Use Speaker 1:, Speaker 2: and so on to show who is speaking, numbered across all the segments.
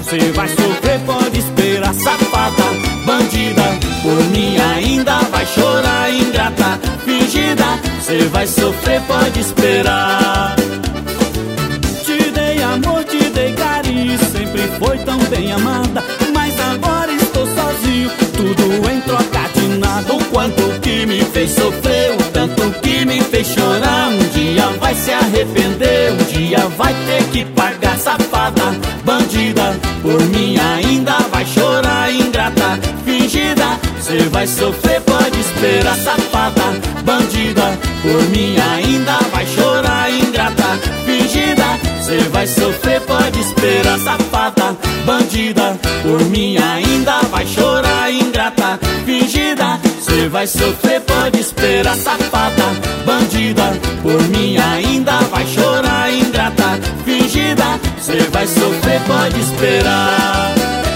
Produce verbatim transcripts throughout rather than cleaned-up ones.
Speaker 1: cê vai sofrer, pode esperar, safada, bandida. Por mim ainda vai chorar, ingrata, fingida, cê vai sofrer, pode esperar. Te dei amor, te dei carinho, sempre foi tão bem amada, mas agora estou sozinho, tudo em troca de nada. O quanto que me fez sofrer, o tanto que me fez chorar, um dia vai se arrepender, um dia vai ter que pagar, safada, bandida. Por mim ainda vai chorar, ingrata, fingida, cê vai sofrer, pode esperar, safada, bandida. Por mim ainda vai chorar, ingrata, fingida, cê vai sofrer, pode esperar, safada, bandida. Por mim ainda vai chorar, ingrata, fingida, cê vai sofrer, pode esperar, safada, bandida. Por mim ainda vai chorar, ingrata, fingida, cê vai sofrer, pode esperar.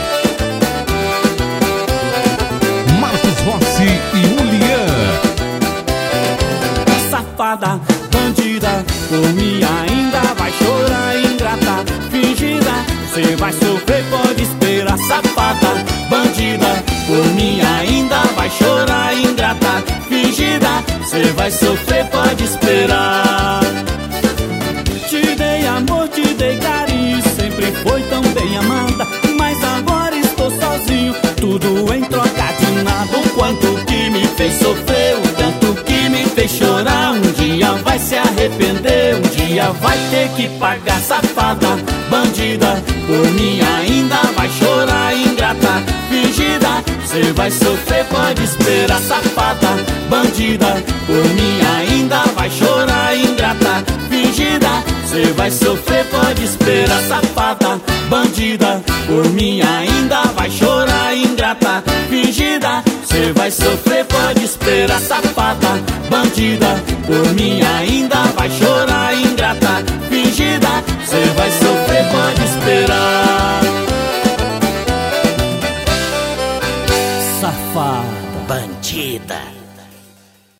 Speaker 2: Marcos Rossi e Julian.
Speaker 1: Safada, bandida, por mim ainda vai chorar, ingrata, fingida, cê vai sofrer, pode esperar, safada, bandida. Por mim ainda vai chorar, ingrata, fingida, cê vai sofrer, pode esperar. Te dei amor, te dei carinho, sempre foi tão bem amada, mas agora estou sozinho, tudo em troca de nada. O quanto que me fez sofrer, o tanto que me fez chorar, um dia vai se arrepender, um dia vai ter que pagar, safada, bandida. Por mim ainda vai chorar, ingrata, fingida, cê vai sofrer, pode esperar, safada, bandida. Por mim ainda vai chorar, ingrata, fingida, cê vai sofrer, pode esperar, safada, bandida. Por mim ainda vai chorar, ingrata, fingida, cê vai sofrer, pode esperar, safada, bandida. Por mim ainda vai chorar, ingrata, fingida, cê vai sofrer, pode esperar. Safada, bandida.